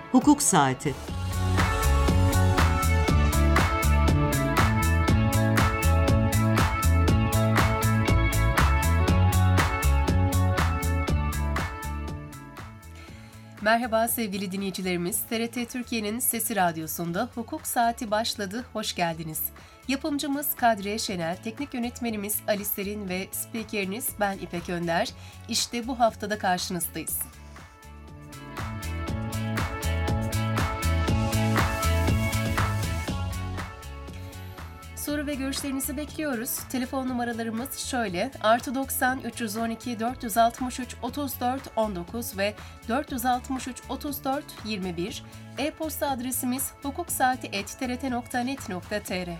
Hukuk Saati. Merhaba sevgili dinleyicilerimiz. TRT Türkiye'nin Sesi Radyosu'nda Hukuk Saati başladı. Hoş geldiniz. Yapımcımız Kadriye Şenel, teknik yönetmenimiz Ali Serin ve spikeriniz ben İpek Önder. İşte bu haftada karşınızdayız. Soru ve görüşlerinizi bekliyoruz. Telefon numaralarımız şöyle: +90 312 463 34 19 ve 463 34 21. E-posta adresimiz hukuksaati@trt.net.tr.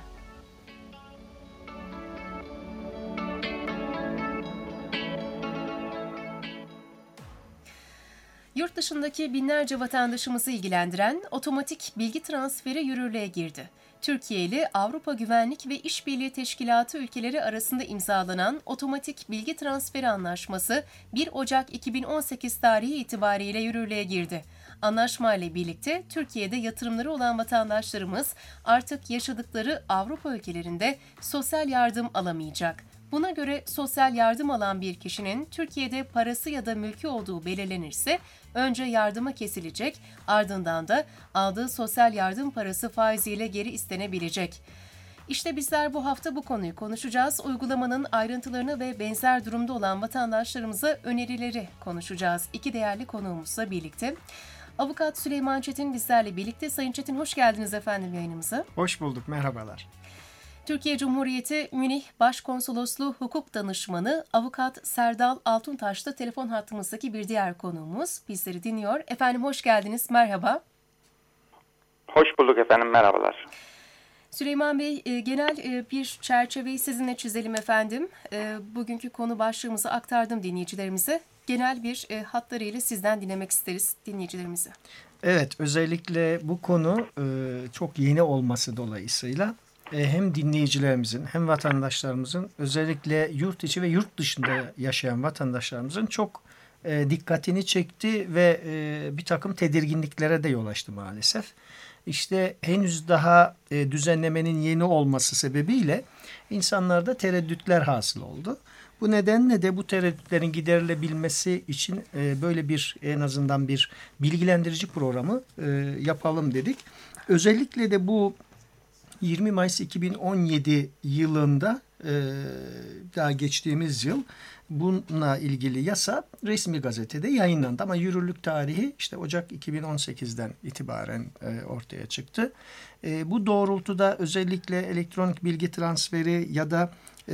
Yurt dışındaki binlerce vatandaşımızı ilgilendiren otomatik bilgi transferi yürürlüğe girdi. Türkiye ile Avrupa Güvenlik ve İşbirliği Teşkilatı ülkeleri arasında imzalanan Otomatik Bilgi Transferi Anlaşması 1 Ocak 2018 tarihi itibariyle yürürlüğe girdi. Anlaşma ile birlikte Türkiye'de yatırımları olan vatandaşlarımız artık yaşadıkları Avrupa ülkelerinde sosyal yardım alamayacak. Buna göre sosyal yardım alan bir kişinin Türkiye'de parası ya da mülkü olduğu belirlenirse önce yardıma kesilecek, ardından da aldığı sosyal yardım parası faiziyle geri istenebilecek. İşte bizler bu hafta bu konuyu konuşacağız. Uygulamanın ayrıntılarını ve benzer durumda olan vatandaşlarımıza önerileri konuşacağız. İki değerli konuğumuzla birlikte. Avukat Süleyman Çetin bizlerle birlikte. Sayın Çetin, hoş geldiniz efendim yayınımıza. Hoş bulduk, merhabalar. Türkiye Cumhuriyeti Münih Başkonsolosluğu Hukuk Danışmanı Avukat Serdal Altuntaş da telefon hattımızdaki bir diğer konuğumuz. Bizleri dinliyor. Efendim hoş geldiniz, merhaba. Hoş bulduk efendim, merhabalar. Süleyman Bey, genel bir çerçeveyi sizinle çizelim efendim. Bugünkü konu başlığımızı aktardım dinleyicilerimize. Genel bir hatlarıyla sizden dinlemek isteriz dinleyicilerimizi. Evet, özellikle bu konu çok yeni olması dolayısıyla hem dinleyicilerimizin hem vatandaşlarımızın, özellikle yurt içi ve yurt dışında yaşayan vatandaşlarımızın çok dikkatini çekti ve bir takım tedirginliklere de yol açtı maalesef. İşte henüz daha düzenlemenin yeni olması sebebiyle insanlarda tereddütler hasıl oldu. Bu nedenle de bu tereddütlerin giderilebilmesi için böyle bir, en azından bir bilgilendirici programı yapalım dedik. Özellikle de bu 20 Mayıs 2017 yılında, daha geçtiğimiz yıl bununla ilgili yasa resmi gazetede yayınlandı. Ama yürürlük tarihi işte Ocak 2018'den itibaren ortaya çıktı. Bu doğrultuda özellikle elektronik bilgi transferi ya da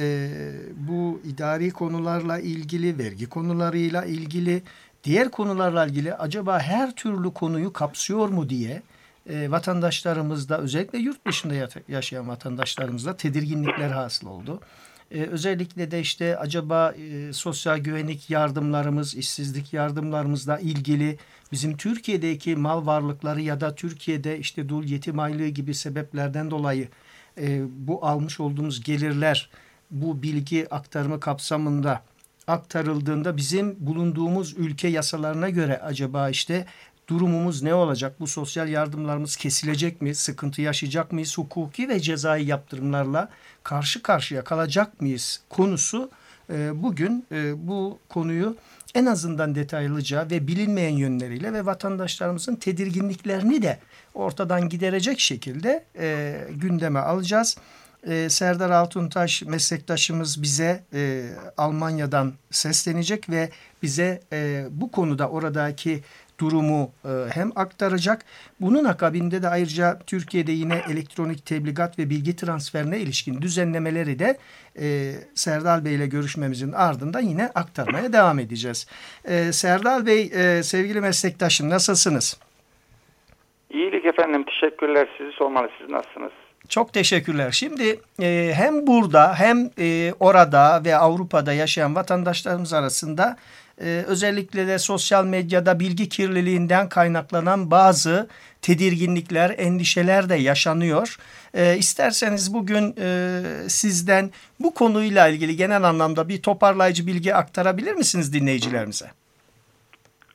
bu idari konularla ilgili, vergi konularıyla ilgili, diğer konularla ilgili acaba her türlü konuyu kapsıyor mu diye vatandaşlarımızda, özellikle yurt dışında yaşayan vatandaşlarımızda tedirginlikler hasıl oldu. Özellikle de işte acaba sosyal güvenlik yardımlarımız, işsizlik yardımlarımızla ilgili bizim Türkiye'deki mal varlıkları ya da Türkiye'de işte dul yetim aylığı gibi sebeplerden dolayı bu almış olduğumuz gelirler bu bilgi aktarımı kapsamında aktarıldığında bizim bulunduğumuz ülke yasalarına göre acaba işte durumumuz ne olacak? Bu sosyal yardımlarımız kesilecek mi? Sıkıntı yaşayacak mıyız? Hukuki ve cezai yaptırımlarla karşı karşıya kalacak mıyız konusu bugün bu konuyu en azından detaylıca ve bilinmeyen yönleriyle ve vatandaşlarımızın tedirginliklerini de ortadan giderecek şekilde gündeme alacağız. Serdar Altuntaş meslektaşımız bize Almanya'dan seslenecek ve bize bu konuda oradaki durumu hem aktaracak. Bunun akabinde de ayrıca Türkiye'de yine elektronik tebligat ve bilgi transferine ilişkin düzenlemeleri de Serdal Bey ile görüşmemizin ardından yine aktarmaya devam edeceğiz. Serdal Bey, sevgili meslektaşım, nasılsınız? İyilik efendim, teşekkürler. Sizi sormalı, siz nasılsınız? Çok teşekkürler. Şimdi hem burada hem orada ve Avrupa'da yaşayan vatandaşlarımız arasında özellikle de sosyal medyada bilgi kirliliğinden kaynaklanan bazı tedirginlikler, endişeler de yaşanıyor. İsterseniz bugün sizden bu konuyla ilgili genel anlamda bir toparlayıcı bilgi aktarabilir misiniz dinleyicilerimize?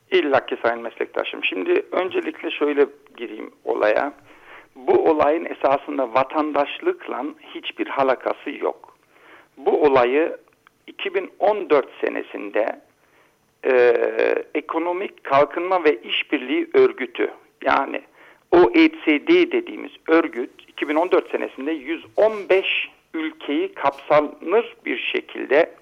İlla ki sayın meslektaşım. Şimdi öncelikle şöyle gireyim olaya. Bu olayın esasında vatandaşlıkla hiçbir alakası yok. Bu olayı 2014 senesinde Ekonomik Kalkınma ve İşbirliği Örgütü, yani OECD dediğimiz örgüt 2014 senesinde 115 ülkeyi kapsamlı bir şekilde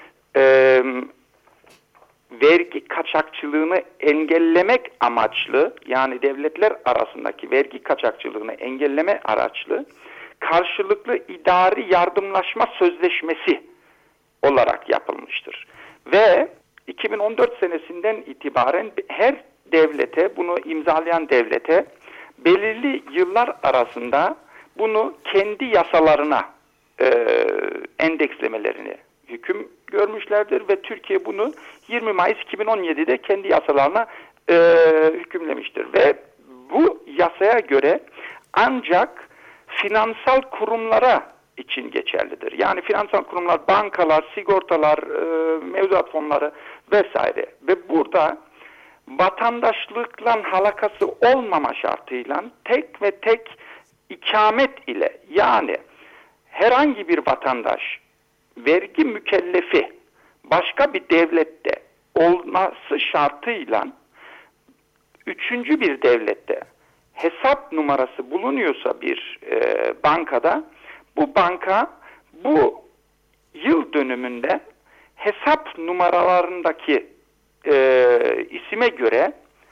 vergi kaçakçılığını engellemek amaçlı, yani devletler arasındaki vergi kaçakçılığını engelleme araçlı karşılıklı idari yardımlaşma sözleşmesi olarak yapılmıştır. Ve 2014 senesinden itibaren her devlete, bunu imzalayan devlete belirli yıllar arasında bunu kendi yasalarına endekslemelerini hüküm görmüşlerdir ve Türkiye bunu 20 Mayıs 2017'de kendi yasalarına hükümlemiştir. Ve bu yasaya göre ancak finansal kurumlara için geçerlidir. Yani finansal kurumlar, bankalar, sigortalar, mevduat fonları vesaire. Ve burada vatandaşlıkla alakası olmama şartıyla tek ve tek ikamet ile, yani herhangi bir vatandaş vergi mükellefi başka bir devlette olması şartıyla üçüncü bir devlette hesap numarası bulunuyorsa bir bankada, bu banka bu yıl dönümünde hesap numaralarındaki isime göre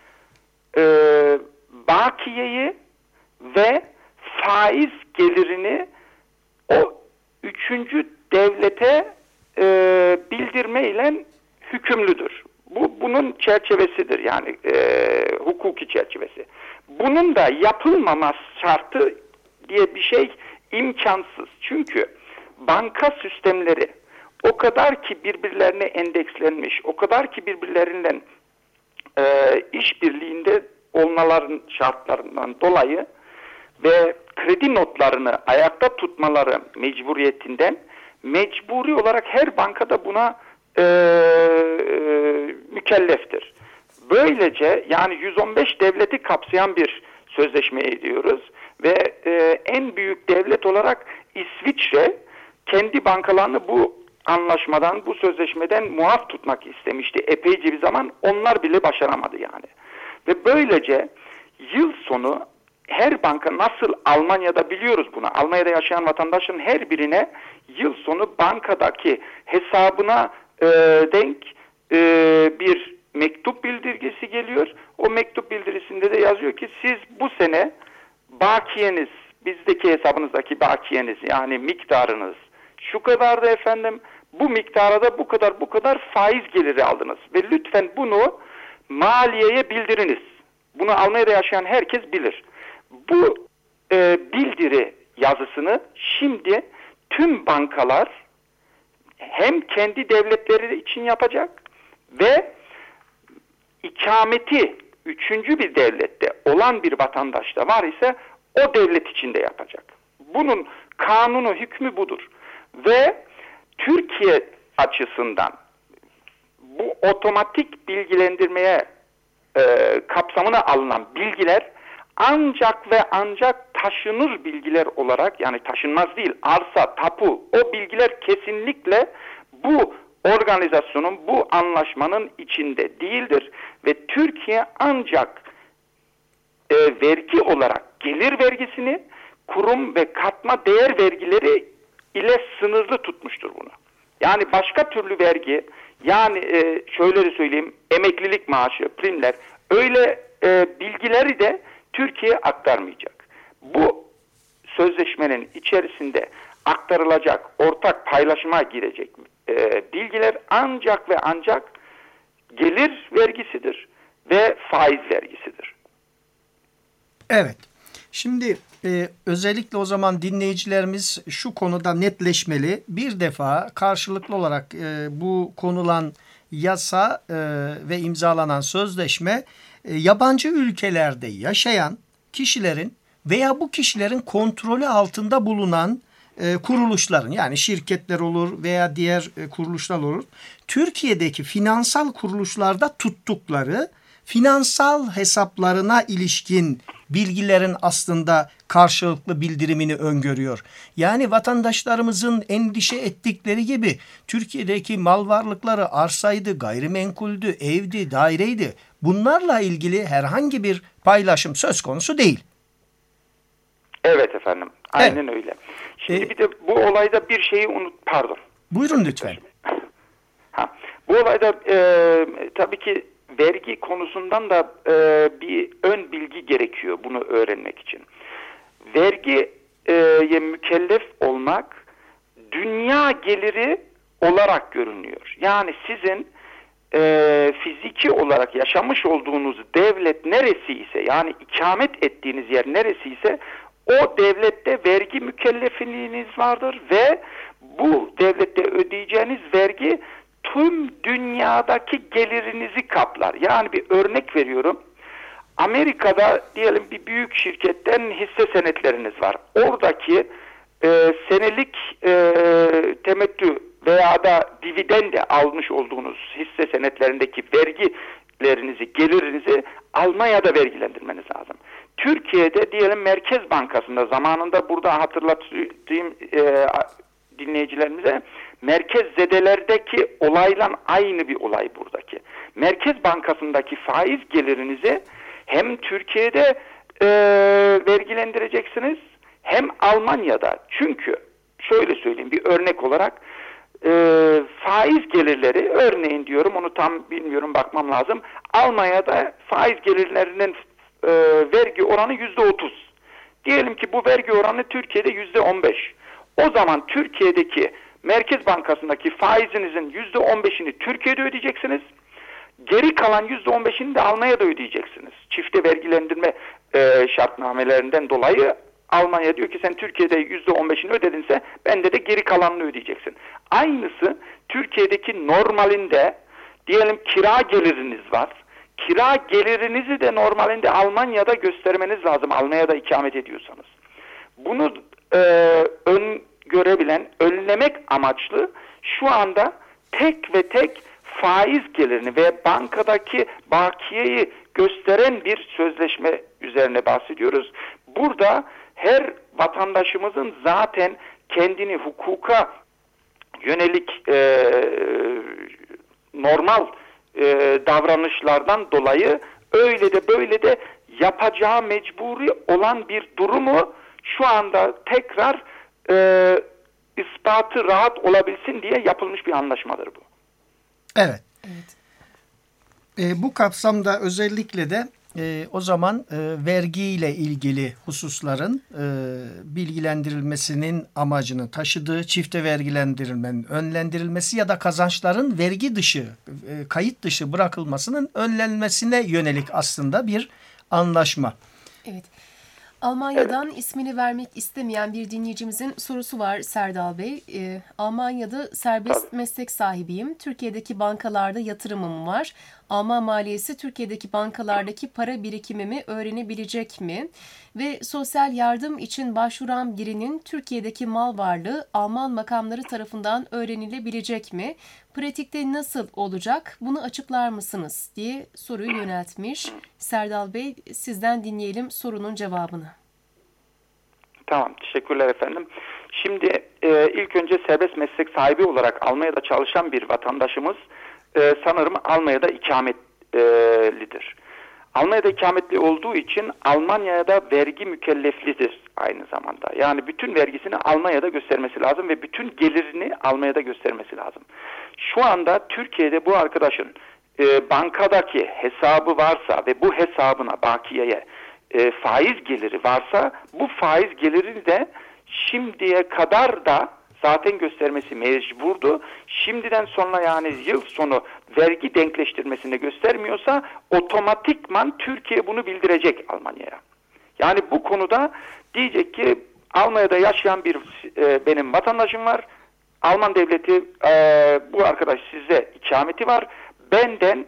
bakiyeyi ve faiz gelirini o üçüncü devlete bildirmeyle hükümlüdür. Bu bunun çerçevesidir, yani hukuki çerçevesi. Bunun da yapılmaması şartı diye bir şey imkansız. Çünkü banka sistemleri o kadar ki birbirlerine endekslenmiş, o kadar ki birbirlerinden işbirliğinde olmaların şartlarından dolayı ve kredi notlarını ayakta tutmaları mecburiyetinden mecburi olarak her bankada buna mükelleftir. Böylece yani 115 devleti kapsayan bir sözleşme ediyoruz ve en büyük devlet olarak İsviçre kendi bankalarını bu anlaşmadan, bu sözleşmeden muaf tutmak istemişti. Epeyce bir zaman onlar bile başaramadı yani. Ve böylece yıl sonu her banka, nasıl Almanya'da biliyoruz bunu, Almanya'da yaşayan vatandaşın her birine yıl sonu bankadaki hesabına denk bir mektup bildirgesi geliyor. O mektup bildirisinde de yazıyor ki siz bu sene bakiyeniz, bizdeki hesabınızdaki bakiyeniz, yani miktarınız şu kadardı efendim, bu miktara da bu kadar faiz geliri aldınız ve lütfen bunu maliyeye bildiriniz. Bunu Almanya'da yaşayan herkes bilir. Bu bildiri yazısını şimdi tüm bankalar hem kendi devletleri için yapacak ve ikameti üçüncü bir devlette olan bir vatandaş da var ise o devlet içinde yapacak. Bunun kanunu, hükmü budur. Ve Türkiye açısından bu otomatik bilgilendirmeye kapsamına alınan bilgiler ancak ve ancak taşınır bilgiler olarak, yani taşınmaz değil, arsa, tapu, o bilgiler kesinlikle bu organizasyonun, bu anlaşmanın içinde değildir ve Türkiye ancak vergi olarak gelir vergisini kurum ve katma değer vergileri ile sınırlı tutmuştur bunu. Yani başka türlü vergi, yani şöyle de söyleyeyim, emeklilik maaşı, primler, öyle bilgileri de Türkiye aktarmayacak. Bu sözleşmenin içerisinde aktarılacak, ortak paylaşıma girecek bilgiler ancak ve ancak gelir vergisidir ve faiz vergisidir. Evet. Şimdi özellikle o zaman dinleyicilerimiz şu konuda netleşmeli. Bir defa karşılıklı olarak bu konulan yasa ve imzalanan sözleşme yabancı ülkelerde yaşayan kişilerin veya bu kişilerin kontrolü altında bulunan kuruluşların, yani şirketler olur veya diğer kuruluşlar olur, Türkiye'deki finansal kuruluşlarda tuttukları finansal hesaplarına ilişkin bilgilerin aslında karşılıklı bildirimini öngörüyor. Yani vatandaşlarımızın endişe ettikleri gibi Türkiye'deki mal varlıkları arsaydı, gayrimenkuldü, evdi, daireydi. Bunlarla ilgili herhangi bir paylaşım söz konusu değil. Evet efendim. Aynen öyle. Şimdi bir de bu olayda bir şeyi pardon. Buyurun lütfen. Bu olayda tabii ki vergi konusundan da bir ön bilgi gerekiyor bunu öğrenmek için. Vergiye mükellef olmak dünya geliri olarak görünüyor. Yani sizin fiziki olarak yaşamış olduğunuz devlet neresi ise, yani ikamet ettiğiniz yer neresi ise o devlette vergi mükellefliğiniz vardır ve bu devlette ödeyeceğiniz vergi tüm dünyadaki gelirinizi kaplar. Yani bir örnek veriyorum. Amerika'da diyelim bir büyük şirketten hisse senetleriniz var. Oradaki senelik temettü veya da dividende almış olduğunuz hisse senetlerindeki vergilerinizi, gelirinizi Almanya'da vergilendirmeniz lazım. Türkiye'de diyelim Merkez Bankası'nda, zamanında burada hatırlatayım dinleyicilerimize, merkezzedelerdeki olayla aynı bir olay buradaki. Merkez Bankası'ndaki faiz gelirinizi hem Türkiye'de vergilendireceksiniz hem Almanya'da. Çünkü şöyle söyleyeyim bir örnek olarak, faiz gelirleri, örneğin diyorum, onu tam bilmiyorum, bakmam lazım. Almanya'da faiz gelirlerinin vergi oranı %30. Diyelim ki bu vergi oranı Türkiye'de %15. O zaman Türkiye'deki Merkez Bankası'ndaki faizinizin %15'ini Türkiye'de ödeyeceksiniz. Geri kalan %15'ini de Almanya'da ödeyeceksiniz. Çifte vergilendirme şartnamelerinden dolayı Almanya diyor ki sen Türkiye'de %15'ini ödedinse bende de geri kalanını ödeyeceksin. Aynısı Türkiye'deki normalinde, diyelim kira geliriniz var. Kira gelirinizi de normalinde Almanya'da göstermeniz lazım, Almanya'da ikamet ediyorsanız. Bunu görebilen, önlemek amaçlı şu anda tek ve tek faiz gelirini ve bankadaki bakiyeyi gösteren bir sözleşme üzerine bahsediyoruz. Burada her vatandaşımızın zaten kendini hukuka yönelik normal davranışlardan dolayı öyle de böyle de yapacağı mecburi olan bir durumu şu anda tekrar ispatı rahat olabilsin diye yapılmış bir anlaşmadır bu. Evet. Bu kapsamda özellikle de o zaman vergiyle ilgili hususların bilgilendirilmesinin amacını taşıdığı, çifte vergilendirilmenin önlendirilmesi ya da kazançların vergi dışı, kayıt dışı bırakılmasının önlenmesine yönelik aslında bir anlaşma. Evet. Almanya'dan ismini vermek istemeyen bir dinleyicimizin sorusu var Serdal Bey. Almanya'da serbest meslek sahibiyim. Türkiye'deki bankalarda yatırımım var. Alman maliyesi Türkiye'deki bankalardaki para birikimimi öğrenebilecek mi? Ve sosyal yardım için başvuran birinin Türkiye'deki mal varlığı Alman makamları tarafından öğrenilebilecek mi? Pratikte nasıl olacak? Bunu açıklar mısınız diye soruyu yöneltmiş. Serdal Bey, sizden dinleyelim sorunun cevabını. Tamam, teşekkürler efendim. Şimdi ilk önce serbest meslek sahibi olarak Almanya'da çalışan bir vatandaşımız sanırım Almanya'da ikametlidir. Almanya'da ikametli olduğu için Almanya'da vergi mükelleflidir aynı zamanda. Yani bütün vergisini Almanya'da göstermesi lazım ve bütün gelirini Almanya'da göstermesi lazım. Şu anda Türkiye'de bu arkadaşın bankadaki hesabı varsa ve bu hesabına, bakiyeye faiz geliri varsa, bu faiz gelirini de şimdiye kadar da zaten göstermesi mecburdu. Şimdiden sonra, yani yıl sonu vergi denkleştirmesini göstermiyorsa otomatikman Türkiye bunu bildirecek Almanya'ya. Yani bu konuda diyecek ki Almanya'da yaşayan bir benim vatandaşım var. Alman devleti bu arkadaş size ikameti var. Benden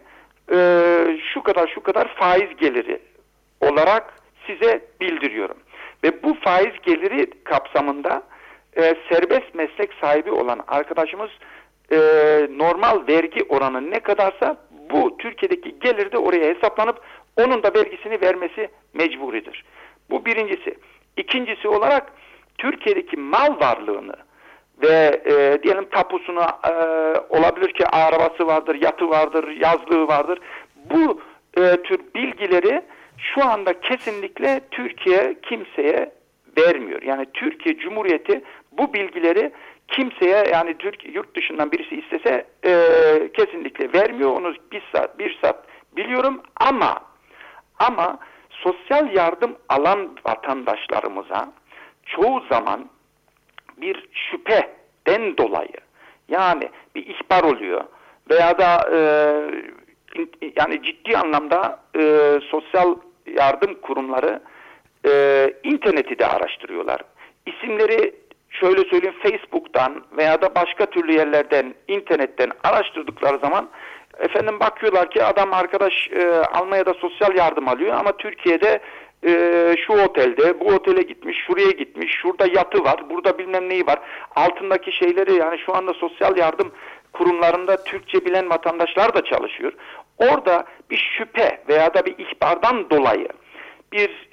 şu kadar faiz geliri olarak size bildiriyorum. Ve bu faiz geliri kapsamında serbest meslek sahibi olan arkadaşımız normal vergi oranı ne kadarsa bu Türkiye'deki gelir de oraya hesaplanıp onun da vergisini vermesi mecburidir. Bu birincisi. İkincisi olarak Türkiye'deki mal varlığını ve diyelim tapusunu, olabilir ki arabası vardır, yatı vardır, yazlığı vardır. Bu tür bilgileri şu anda kesinlikle Türkiye kimseye vermiyor. Yani Türkiye Cumhuriyeti bu bilgileri kimseye, yani yurt dışından birisi istese kesinlikle vermiyor. Onu bir saat biliyorum ama sosyal yardım alan vatandaşlarımıza çoğu zaman bir şüpheden dolayı, yani bir ihbar oluyor veya da yani ciddi anlamda sosyal yardım kurumları interneti de araştırıyorlar. İsimleri şöyle söyleyeyim, Facebook'tan veya da başka türlü yerlerden, internetten araştırdıkları zaman efendim bakıyorlar ki adam arkadaş Almanya'da sosyal yardım alıyor ama Türkiye'de şu otelde, bu otele gitmiş, şuraya gitmiş, şurada yatı var, burada bilmem neyi var. Altındaki şeyleri, yani şu anda sosyal yardım kurumlarında Türkçe bilen vatandaşlar da çalışıyor. Orada bir şüphe veya da bir ihbardan dolayı bir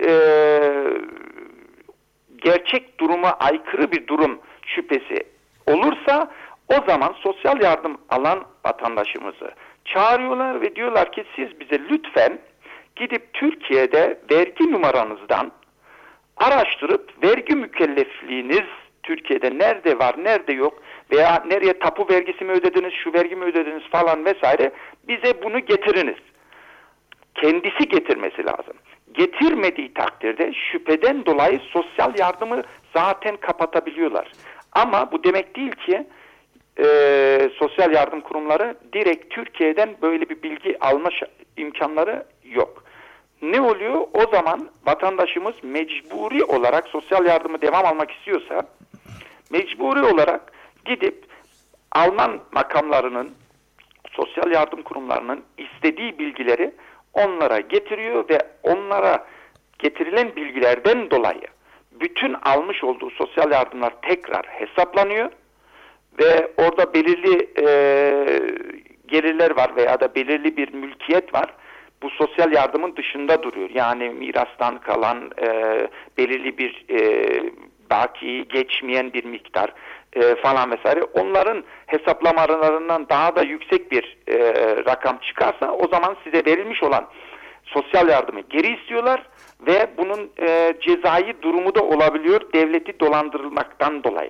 gerçek duruma aykırı bir durum şüphesi olursa o zaman sosyal yardım alan vatandaşımızı çağırıyorlar ve diyorlar ki siz bize lütfen gidip Türkiye'de vergi numaranızdan araştırıp vergi mükellefliğiniz Türkiye'de nerede var, nerede yok veya nereye tapu vergisi mi ödediniz, şu vergi mi ödediniz falan vesaire, bize bunu getiriniz. Kendisi getirmesi lazım. Getirmediği takdirde şüpheden dolayı sosyal yardımı zaten kapatabiliyorlar. Ama bu demek değil ki sosyal yardım kurumları direkt Türkiye'den böyle bir bilgi alma imkanları yok. Ne oluyor? O zaman vatandaşımız mecburi olarak sosyal yardımı devam almak istiyorsa mecburi olarak gidip Alman makamlarının, sosyal yardım kurumlarının istediği bilgileri onlara getiriyor ve onlara getirilen bilgilerden dolayı bütün almış olduğu sosyal yardımlar tekrar hesaplanıyor ve orada belirli gelirler var veya da belirli bir mülkiyet var. Bu sosyal yardımın dışında duruyor. Yani mirastan kalan belirli bir baki geçmeyen bir miktar falan vesaire. Onların hesaplamalarından daha da yüksek bir rakam çıkarsa o zaman size verilmiş olan sosyal yardımı geri istiyorlar ve bunun cezai durumu da olabiliyor devleti dolandırılmaktan dolayı.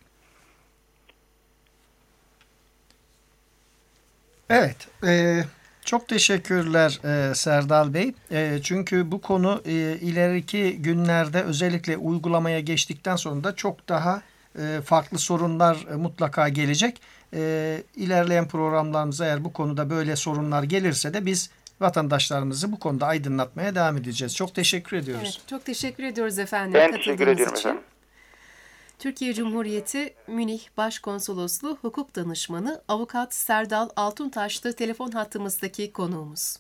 Evet, çok teşekkürler Serdal Bey. Çünkü bu konu ileriki günlerde özellikle uygulamaya geçtikten sonra da çok daha farklı sorunlar mutlaka gelecek. İlerleyen programlarımızda eğer bu konuda böyle sorunlar gelirse de biz vatandaşlarımızı bu konuda aydınlatmaya devam edeceğiz. Çok teşekkür ediyoruz. Evet, çok teşekkür ediyoruz efendim. Ben teşekkür ediyorum efendim. Türkiye Cumhuriyeti Münih Başkonsolosluğu Hukuk Danışmanı Avukat Serdal Altuntaş'tı telefon hattımızdaki konuğumuz.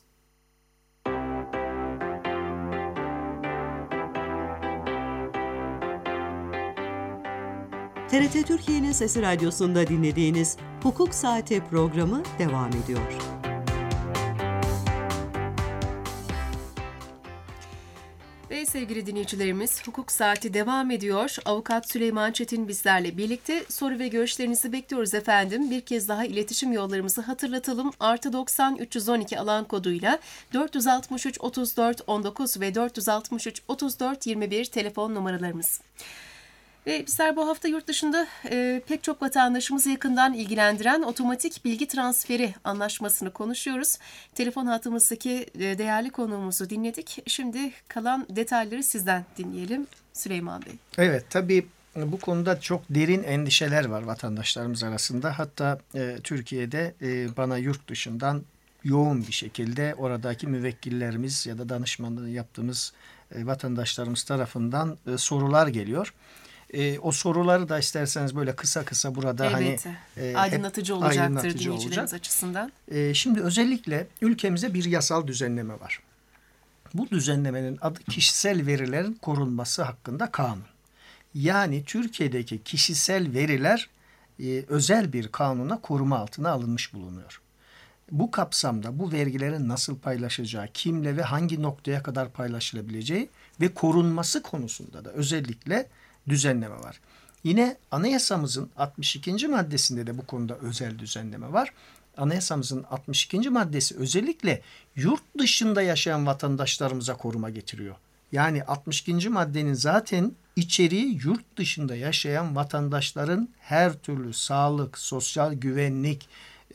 TRT Türkiye'nin Sesi Radyosu'nda dinlediğiniz Hukuk Saati programı devam ediyor. Ve sevgili dinleyicilerimiz, Hukuk Saati devam ediyor. Avukat Süleyman Çetin bizlerle birlikte. Soru ve görüşlerinizi bekliyoruz efendim. Bir kez daha iletişim yollarımızı hatırlatalım. +90 312 alan koduyla 463 34 19 ve 463 34 21 telefon numaralarımız. Ve bizler bu hafta yurt dışında pek çok vatandaşımızı yakından ilgilendiren otomatik bilgi transferi anlaşmasını konuşuyoruz. Telefon hattımızdaki değerli konuğumuzu dinledik. Şimdi kalan detayları sizden dinleyelim Süleyman Bey. Evet, tabii bu konuda çok derin endişeler var vatandaşlarımız arasında. Hatta Türkiye'de bana yurt dışından yoğun bir şekilde oradaki müvekkillerimiz ya da danışmanlığı yaptığımız vatandaşlarımız tarafından sorular geliyor. O soruları da isterseniz böyle kısa kısa burada elbette, aydınlatıcı olacaktır dinleyicilerimiz açısından. Şimdi özellikle ülkemizde bir yasal düzenleme var. Bu düzenlemenin adı kişisel verilerin korunması hakkında kanun. Yani Türkiye'deki kişisel veriler özel bir kanuna koruma altına alınmış bulunuyor. bu kapsamda bu vergilerin nasıl paylaşacağı, kimle ve hangi noktaya kadar paylaşılabileceği ve korunması konusunda da özellikle düzenleme var. Yine anayasamızın 62. maddesinde de bu konuda özel düzenleme var. Anayasamızın 62. maddesi özellikle yurt dışında yaşayan vatandaşlarımıza koruma getiriyor. Yani 62. maddenin zaten içeriği yurt dışında yaşayan vatandaşların her türlü sağlık, sosyal güvenlik,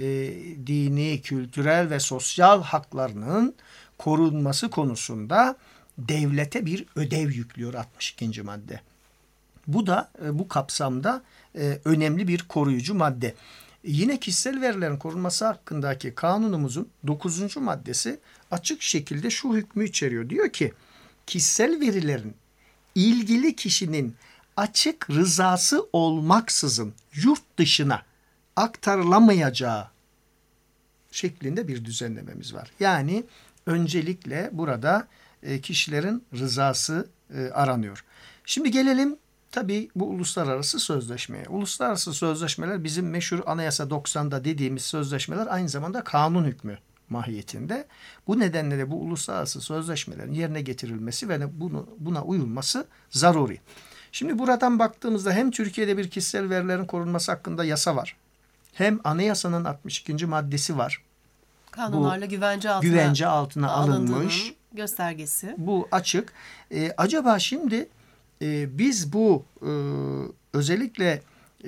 dini, kültürel ve sosyal haklarının korunması konusunda devlete bir ödev yüklüyor 62. madde. Bu da bu kapsamda önemli bir koruyucu madde. Yine kişisel verilerin korunması hakkındaki kanunumuzun 9. maddesi açık şekilde şu hükmü içeriyor. Diyor ki kişisel verilerin ilgili kişinin açık rızası olmaksızın yurt dışına aktarılamayacağı şeklinde bir düzenlememiz var. Yani öncelikle burada kişilerin rızası aranıyor. Şimdi gelelim tabii bu uluslararası sözleşmeye. Uluslararası sözleşmeler bizim meşhur Anayasa 90'da dediğimiz sözleşmeler aynı zamanda kanun hükmü mahiyetinde. Bu nedenle de bu uluslararası sözleşmelerin yerine getirilmesi ve buna uyulması zaruri. Şimdi buradan baktığımızda hem Türkiye'de bir kişisel verilerin korunması hakkında yasa var. Hem anayasanın 62. maddesi var. Kanunlarla güvence altına alınmış göstergesi. Bu açık. Acaba şimdi biz bu özellikle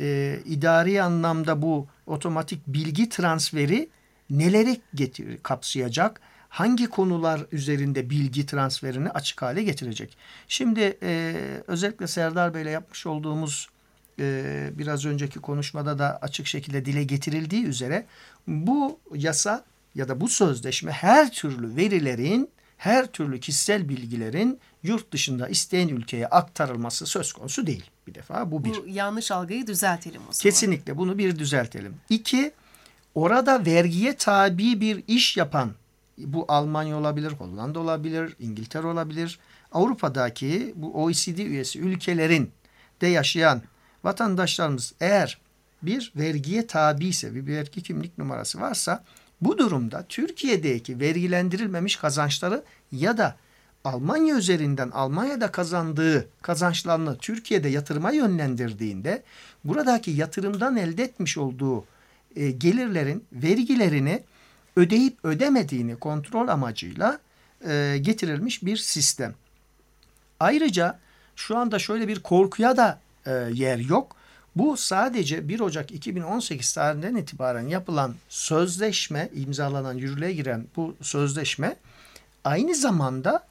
idari anlamda bu otomatik bilgi transferi neleri kapsayacak? Hangi konular üzerinde bilgi transferini açık hale getirecek? Şimdi özellikle Serdar Bey'le yapmış olduğumuz biraz önceki konuşmada da açık şekilde dile getirildiği üzere bu yasa ya da bu sözleşme her türlü verilerin, her türlü kişisel bilgilerin yurt dışında isteyen ülkeye aktarılması söz konusu değil. Bir defa bu bir. Bu yanlış algıyı düzeltelim o zaman. Kesinlikle bunu bir düzeltelim. 2, orada vergiye tabi bir iş yapan, bu Almanya olabilir, Hollanda olabilir, İngiltere olabilir, Avrupa'daki bu OECD üyesi ülkelerin de yaşayan vatandaşlarımız eğer bir vergiye tabi ise, bir vergi kimlik numarası varsa bu durumda Türkiye'deki vergilendirilmemiş kazançları ya da Almanya üzerinden Almanya'da kazandığı kazançlarını Türkiye'de yatırıma yönlendirdiğinde buradaki yatırımdan elde etmiş olduğu gelirlerin vergilerini ödeyip ödemediğini kontrol amacıyla getirilmiş bir sistem. Ayrıca şu anda şöyle bir korkuya da yer yok. Bu sadece 1 Ocak 2018 tarihinden itibaren yapılan sözleşme, imzalanan, yürürlüğe giren bu sözleşme aynı zamanda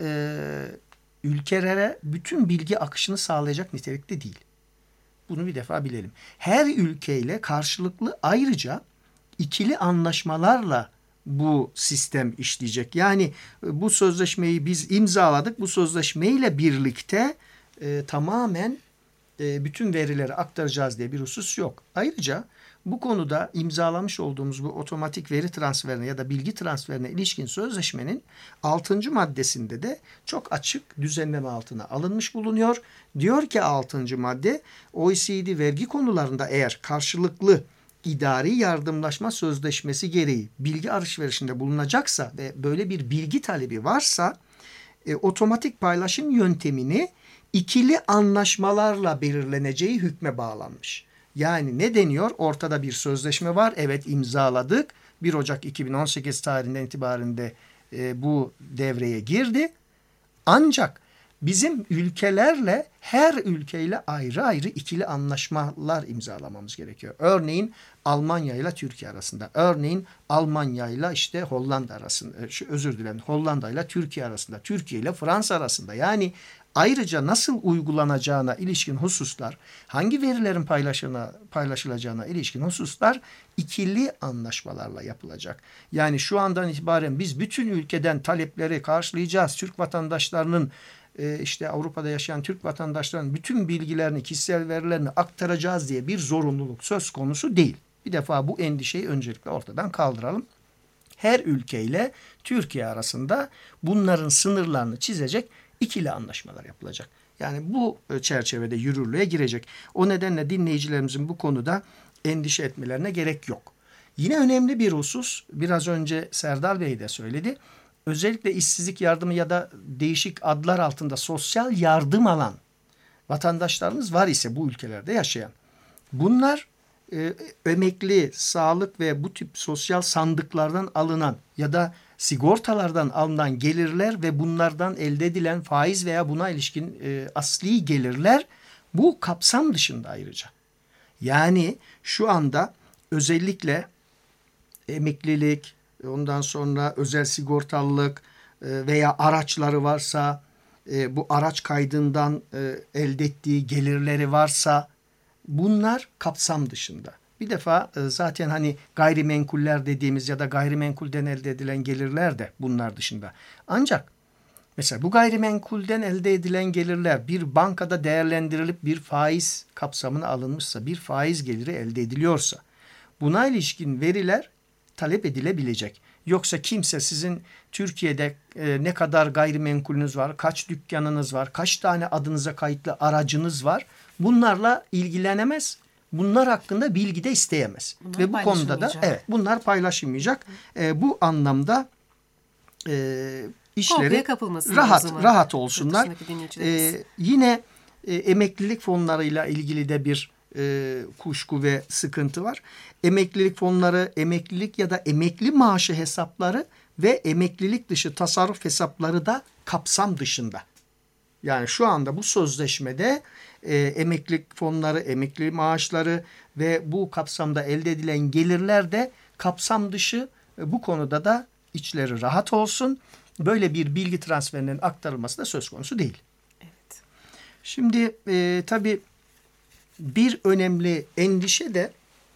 ülkelere bütün bilgi akışını sağlayacak nitelikte değil. Bunu bir defa bilelim. Her ülkeyle karşılıklı ayrıca ikili anlaşmalarla bu sistem işleyecek. Yani bu sözleşmeyi biz imzaladık. Bu sözleşmeyle birlikte tamamen bütün verileri aktaracağız diye bir husus yok. Ayrıca bu konuda imzalamış olduğumuz bu otomatik veri transferine ya da bilgi transferine ilişkin sözleşmenin 6. maddesinde de çok açık düzenleme altına alınmış bulunuyor. Diyor ki 6. madde OECD vergi konularında eğer karşılıklı idari yardımlaşma sözleşmesi gereği bilgi alışverişinde bulunacaksa ve böyle bir bilgi talebi varsa otomatik paylaşım yöntemini ikili anlaşmalarla belirleneceği hükme bağlanmış. Yani ne deniyor? Ortada bir sözleşme var. Evet, imzaladık. 1 Ocak 2018 tarihinden itibaren de bu devreye girdi. Ancak bizim ülkelerle her ülkeyle ayrı ayrı ikili anlaşmalar imzalamamız gerekiyor. Örneğin Almanya ile Türkiye arasında. Örneğin Almanya ile işte Hollanda arasında. Hollanda ile Türkiye arasında. Türkiye ile Fransa arasında. Yani ayrıca nasıl uygulanacağına ilişkin hususlar, hangi verilerin paylaşılacağına ilişkin hususlar ikili anlaşmalarla yapılacak. Yani şu andan itibaren biz bütün ülkeden talepleri karşılayacağız. Türk vatandaşlarının işte Avrupa'da yaşayan Türk vatandaşlarının bütün bilgilerini, kişisel verilerini aktaracağız diye bir zorunluluk söz konusu değil. Bir defa bu endişeyi öncelikle ortadan kaldıralım. Her ülkeyle Türkiye arasında bunların sınırlarını çizecek ikili anlaşmalar yapılacak. Yani bu çerçevede yürürlüğe girecek. O nedenle dinleyicilerimizin bu konuda endişe etmelerine gerek yok. Yine önemli bir husus, biraz önce Serdal Bey de söyledi. Özellikle işsizlik yardımı ya da değişik adlar altında sosyal yardım alan vatandaşlarımız var ise bu ülkelerde yaşayan. Bunlar emekli, sağlık ve bu tip sosyal sandıklardan alınan ya da sigortalardan alınan gelirler ve bunlardan elde edilen faiz veya buna ilişkin asli gelirler bu kapsam dışında ayrıca. Yani şu anda özellikle emeklilik, ondan sonra özel sigortalılık veya araçları varsa, bu araç kaydından elde ettiği gelirleri varsa bunlar kapsam dışında. Bir defa zaten hani gayrimenkuller dediğimiz ya da gayrimenkulden elde edilen gelirler de bunlar dışında. Ancak mesela bu gayrimenkulden elde edilen gelirler bir bankada değerlendirilip bir faiz kapsamına alınmışsa, bir faiz geliri elde ediliyorsa buna ilişkin veriler talep edilebilecek. Yoksa kimse sizin Türkiye'de ne kadar gayrimenkulünüz var, kaç dükkanınız var, kaç tane adınıza kayıtlı aracınız var bunlarla ilgilenemez. Bunlar hakkında bilgi de isteyemez. Bunlar ve bu konuda da evet bunlar paylaşılmayacak. Bu anlamda işleri rahat olsunlar. Yine emeklilik fonlarıyla ilgili de bir kuşku ve sıkıntı var. Emeklilik fonları, emeklilik ya da emekli maaşı hesapları ve emeklilik dışı tasarruf hesapları da kapsam dışında. Yani şu anda bu sözleşmede emeklilik fonları, emekli maaşları ve bu kapsamda elde edilen gelirler de kapsam dışı. Bu konuda da içleri rahat olsun. Böyle bir bilgi transferinin aktarılması da söz konusu değil. Evet. Şimdi tabii bir önemli endişe de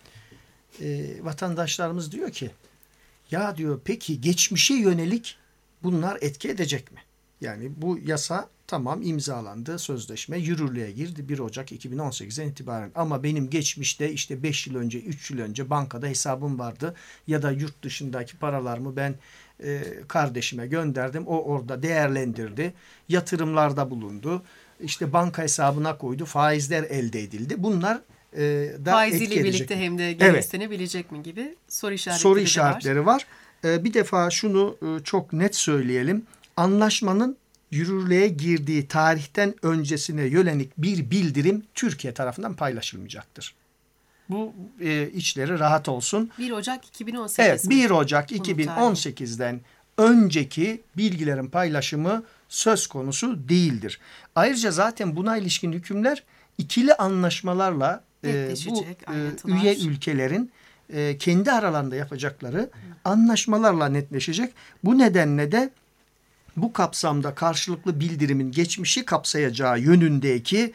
vatandaşlarımız diyor ki ya diyor peki geçmişe yönelik bunlar etki edecek mi? Yani bu yasa tamam imzalandı, sözleşme yürürlüğe girdi 1 Ocak 2018'den itibaren ama benim geçmişte işte 5 yıl önce 3 yıl önce bankada hesabım vardı ya da yurt dışındaki paralarımı ben kardeşime gönderdim, o orada değerlendirdi, yatırımlarda bulundu, işte banka hesabına koydu, faizler elde edildi. Bunlar da faiziyle birlikte hem de geri istenebilecek mi gibi soru işaretleri var. Bir defa şunu çok net söyleyelim. Anlaşmanın yürürlüğe girdiği tarihten öncesine yönelik bir bildirim Türkiye tarafından paylaşılmayacaktır. Bu içleri rahat olsun. 1 Ocak 2018. Evet, 1 Ocak 2018'den önceki bilgilerin paylaşımı söz konusu değildir. Ayrıca zaten buna ilişkin hükümler ikili anlaşmalarla bu üye ülkelerin kendi aralarında yapacakları anlaşmalarla netleşecek. Bu nedenle de bu kapsamda karşılıklı bildirimin geçmişi kapsayacağı yönündeki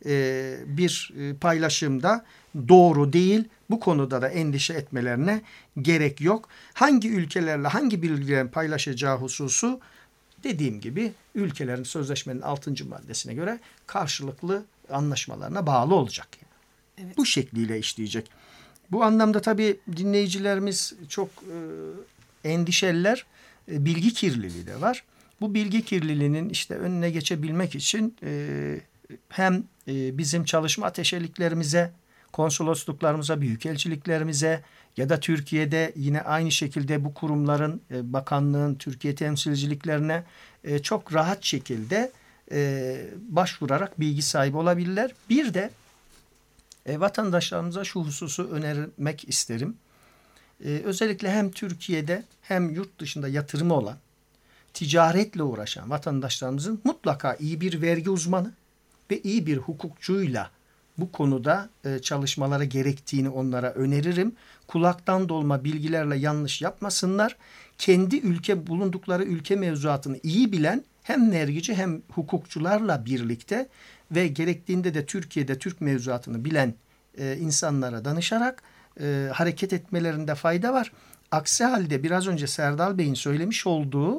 bir paylaşımda doğru değil. Bu konuda da endişe etmelerine gerek yok. Hangi ülkelerle hangi bilgilerin paylaşacağı hususu dediğim gibi ülkelerin sözleşmenin 6. maddesine göre karşılıklı anlaşmalarına bağlı olacak. Evet. Bu şekliyle işleyecek. Bu anlamda tabii dinleyicilerimiz çok endişeliler. Bilgi kirliliği de var. Bu bilgi kirliliğinin işte önüne geçebilmek için hem bizim çalışma ateşeliklerimize, konsolosluklarımıza, büyükelçiliklerimize ya da Türkiye'de yine aynı şekilde bu kurumların, bakanlığın, Türkiye temsilciliklerine çok rahat şekilde başvurarak bilgi sahibi olabilirler. Bir de vatandaşlarımıza şu hususu önermek isterim. Özellikle hem Türkiye'de hem yurt dışında yatırımı olan, ticaretle uğraşan vatandaşlarımızın mutlaka iyi bir vergi uzmanı ve iyi bir hukukçuyla bu konuda çalışmaları gerektiğini onlara öneririm. Kulaktan dolma bilgilerle yanlış yapmasınlar. Kendi bulundukları ülke mevzuatını iyi bilen hem vergici hem hukukçularla birlikte ve gerektiğinde de Türkiye'de Türk mevzuatını bilen insanlara danışarak hareket etmelerinde fayda var. Aksi halde biraz önce Serdal Bey'in söylemiş olduğu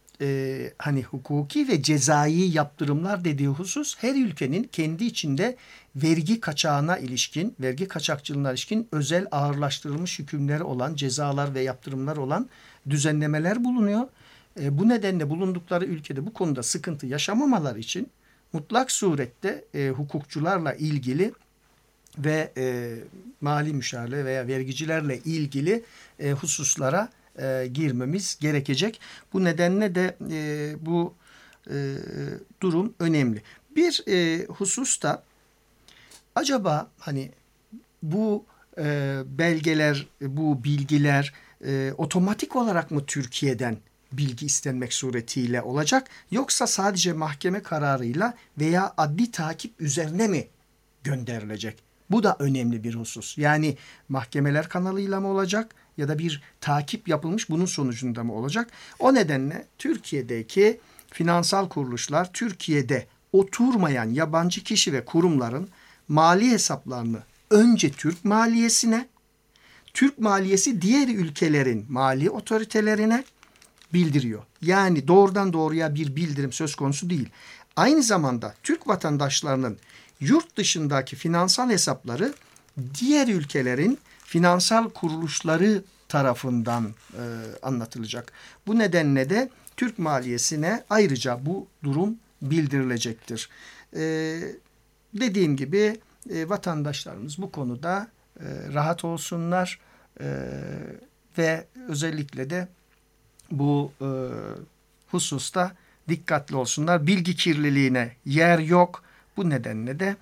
hani hukuki ve cezai yaptırımlar dediği husus her ülkenin kendi içinde vergi kaçağına ilişkin, vergi kaçakçılığına ilişkin özel ağırlaştırılmış hükümleri olan cezalar ve yaptırımlar olan düzenlemeler bulunuyor. Bu nedenle bulundukları ülkede bu konuda sıkıntı yaşamamaları için mutlak surette hukukçularla ilgili ve mali müşavirle veya vergicilerle ilgili hususlara girmemiz gerekecek. Bu nedenle de bu durum önemli. Bir husus da acaba hani bu belgeler, bu bilgiler otomatik olarak mı Türkiye'den bilgi istenmek suretiyle olacak, yoksa sadece mahkeme kararıyla veya adli takip üzerine mi gönderilecek? Bu da önemli bir husus. Yani mahkemeler kanalıyla mı olacak ya da bir takip yapılmış bunun sonucunda mı olacak? O nedenle Türkiye'deki finansal kuruluşlar Türkiye'de oturmayan yabancı kişi ve kurumların mali hesaplarını önce Türk maliyesine, Türk maliyesi diğer ülkelerin mali otoritelerine bildiriyor. Yani doğrudan doğruya bir bildirim söz konusu değil. Aynı zamanda Türk vatandaşlarının yurt dışındaki finansal hesapları diğer ülkelerin finansal kuruluşları tarafından anlatılacak. Bu nedenle de Türk maliyesine ayrıca bu durum bildirilecektir. Dediğim gibi vatandaşlarımız bu konuda rahat olsunlar ve özellikle de bu hususta dikkatli olsunlar. Bilgi kirliliğine yer yok. Bu nedenle de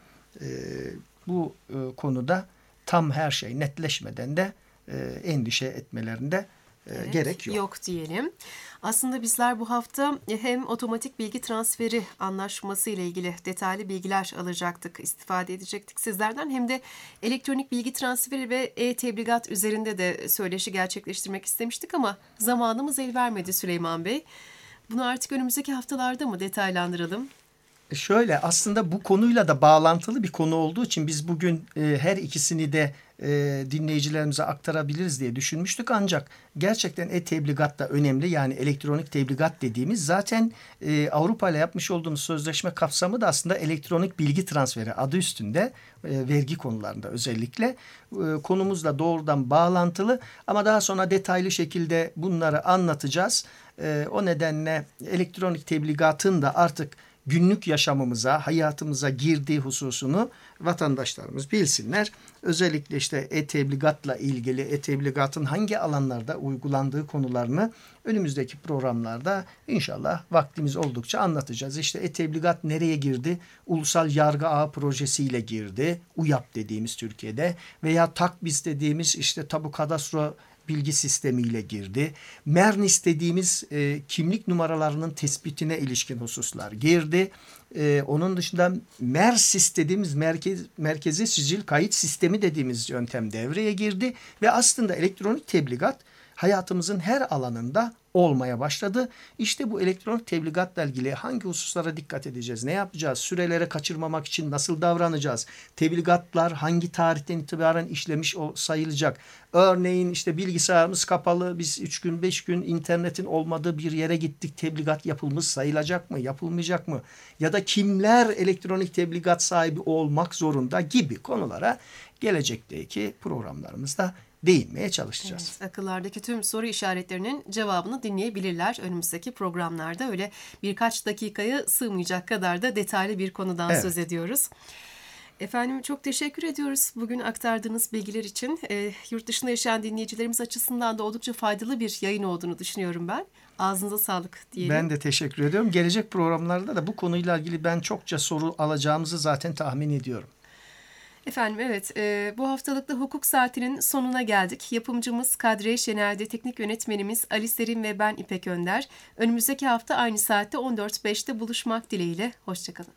bu konuda tam her şey netleşmeden de endişe etmelerinde gerek yok. Yok diyelim. Aslında bizler bu hafta hem otomatik bilgi transferi anlaşması ile ilgili detaylı bilgiler alacaktık, istifade edecektik sizlerden. Hem de elektronik bilgi transferi ve e-tebligat üzerinde de söyleşi gerçekleştirmek istemiştik ama zamanımız el vermedi Süleyman Bey. Bunu artık önümüzdeki haftalarda mı detaylandıralım? Şöyle, aslında bu konuyla da bağlantılı bir konu olduğu için biz bugün her ikisini de dinleyicilerimize aktarabiliriz diye düşünmüştük. Ancak gerçekten e-tebligat da önemli. Yani elektronik tebligat dediğimiz zaten Avrupa ile yapmış olduğumuz sözleşme kapsamı da aslında elektronik bilgi transferi adı üstünde, vergi konularında özellikle konumuzla doğrudan bağlantılı, ama daha sonra detaylı şekilde bunları anlatacağız. O nedenle elektronik tebligatın da artık günlük yaşamımıza, hayatımıza girdiği hususunu vatandaşlarımız bilsinler. Özellikle işte e-tebligatla ilgili, e-tebligatın hangi alanlarda uygulandığı konularını önümüzdeki programlarda inşallah vaktimiz oldukça anlatacağız. İşte e-tebligat nereye girdi? Ulusal Yargı Ağı projesiyle girdi. UYAP dediğimiz Türkiye'de, veya TAKBİS dediğimiz işte tabu kadastro bilgi sistemiyle girdi. MERNİS dediğimiz kimlik numaralarının tespitine ilişkin hususlar girdi. Onun dışında MERSİS dediğimiz merkezi sicil kayıt sistemi dediğimiz yöntem devreye girdi ve aslında elektronik tebligat hayatımızın her alanında olmaya başladı. İşte bu elektronik tebligatla ilgili hangi hususlara dikkat edeceğiz? Ne yapacağız? Sürelere kaçırmamak için nasıl davranacağız? Tebligatlar hangi tarihten itibaren işlemiş sayılacak? Örneğin işte bilgisayarımız kapalı, biz 3 gün 5 gün internetin olmadığı bir yere gittik, tebligat yapılmış sayılacak mı? Yapılmayacak mı? Ya da kimler elektronik tebligat sahibi olmak zorunda gibi konulara gelecekteki programlarımızda değinmeye çalışacağız. Evet, akıllardaki tüm soru işaretlerinin cevabını dinleyebilirler önümüzdeki programlarda. Öyle birkaç dakikaya sığmayacak kadar da detaylı bir konudan söz ediyoruz. Efendim, çok teşekkür ediyoruz bugün aktardığınız bilgiler için. Yurt dışında yaşayan dinleyicilerimiz açısından da oldukça faydalı bir yayın olduğunu düşünüyorum ben. Ağzınıza sağlık diyelim. Ben de teşekkür ediyorum. Gelecek programlarda da bu konuyla ilgili ben çokça soru alacağımızı zaten tahmin ediyorum. Efendim, evet, bu haftalıkta hukuk saatinin sonuna geldik. Yapımcımız Kadriye Şener'de, teknik yönetmenimiz Ali Serin ve ben İpek Önder. Önümüzdeki hafta aynı saatte 14.05'te buluşmak dileğiyle. Hoşçakalın.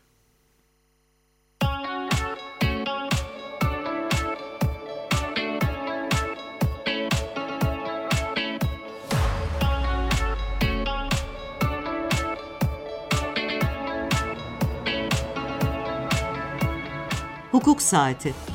Hukuk Saati.